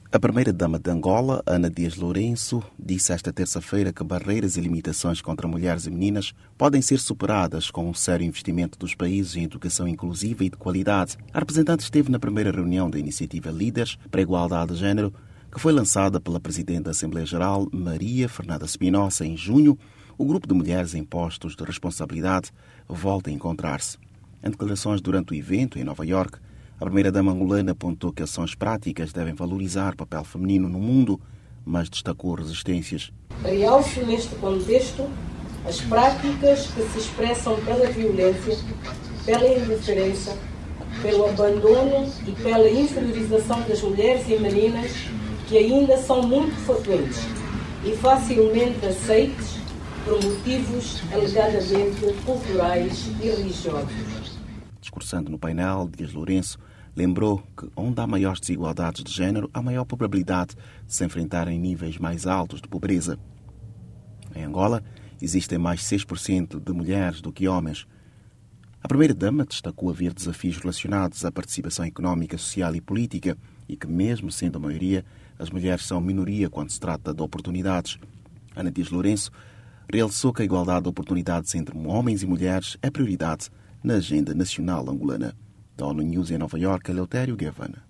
A primeira-dama de Angola, Ana Dias Lourenço, disse esta terça-feira que barreiras e limitações contra mulheres e meninas podem ser superadas com um sério investimento dos países em educação inclusiva e de qualidade. A representante esteve na primeira reunião da iniciativa Líderes para a Igualdade de Gênero, que foi lançada pela Presidente da Assembleia Geral, Maria Fernanda Spinoza, em junho. O grupo de mulheres em postos de responsabilidade volta a encontrar-se. Em declarações durante o evento em Nova Iorque, a primeira-dama angolana apontou que ações práticas devem valorizar o papel feminino no mundo, mas destacou resistências. Realço neste contexto as práticas que se expressam pela violência, pela indiferença, pelo abandono e pela inferiorização das mulheres e meninas, que ainda são muito frequentes e facilmente aceites por motivos alegadamente culturais e religiosos. Discursando no painel, Dias Lourenço lembrou que onde há maiores desigualdades de género, há maior probabilidade de se enfrentarem níveis mais altos de pobreza. Em Angola, existem mais 6% de mulheres do que homens. A primeira-dama destacou haver desafios relacionados à participação económica, social e política e que, mesmo sendo a maioria, as mulheres são minoria quando se trata de oportunidades. Ana Dias Lourenço realçou que a igualdade de oportunidades entre homens e mulheres é prioridade na agenda nacional angolana. Da ONU News em Nova Iorque, Eleutério Guevara.